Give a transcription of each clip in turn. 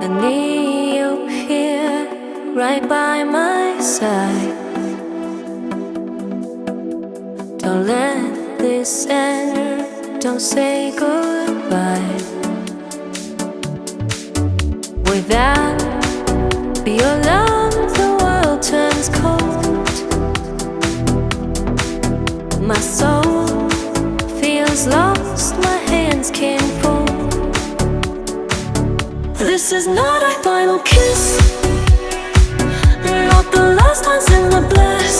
I need you here, right by my side. Don't let this end, don't say goodbye. Without your love, the world turns cold. My soul feels lost, my hands can't fold. This is not our final kiss, not the last ones in the bliss.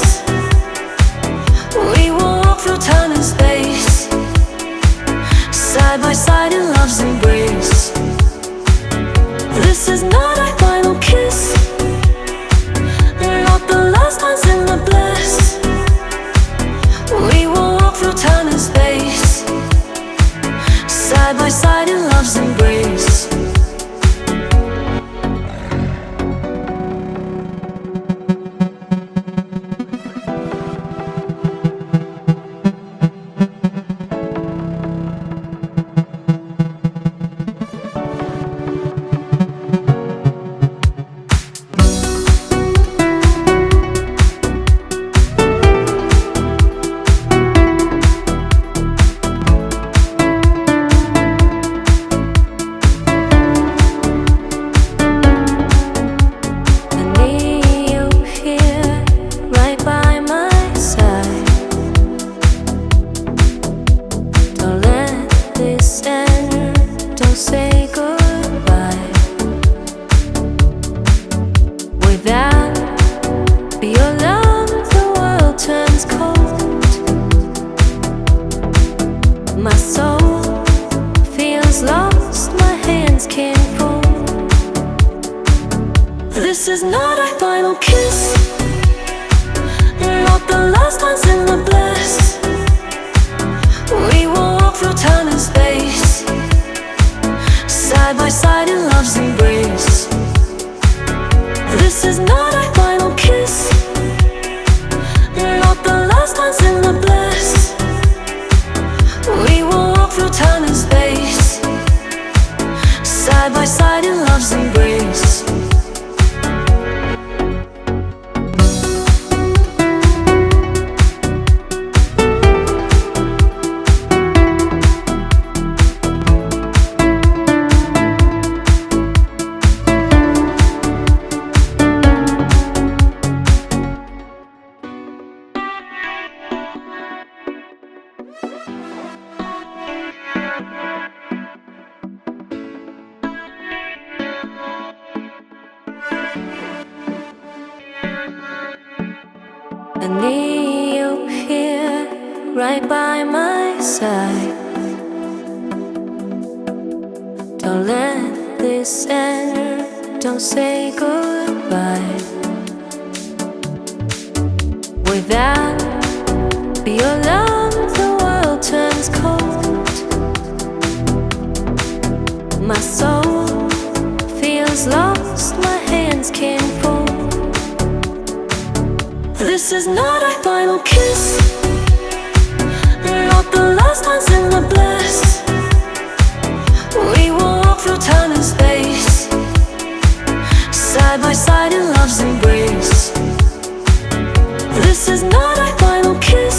We will walk through time and space, side by side in love's embrace. This is not our final kiss, not the last ones in the bliss. We will walk through time and space, side by side in love's embrace. My soul feels lost, my hands can't fold. This is not our final kiss, not the last ones in the bliss. We will walk through time and space, side by side in love's embrace. This is not our final kiss, not the last ones in the bliss. We will walk through time and space, side by side in love's embrace. I need you here, right by my side. Don't let this end, don't say goodbye. Without your love, the world turns cold. My soul feels lost, my hands can't fold. This is not our final kiss, not the last ones in the bliss. We will walk through time and space, side by side in love's embrace. This is not our final kiss,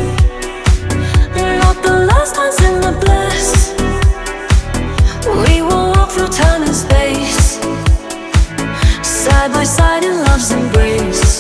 not the last ones in the bliss. We will walk through time and space, side by side in love's embrace.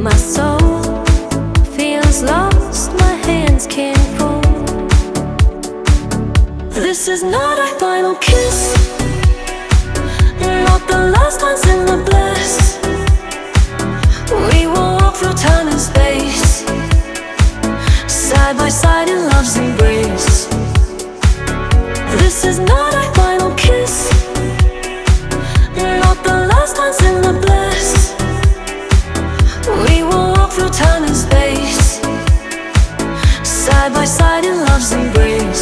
My soul feels lost, my hands can't fold. This is not our final kiss, not the last ones in the bliss. We will walk through time and space, side by side in love's embrace. This is not our final kiss, not the last ones in the bliss. We will walk through time and space, side by side in love's embrace.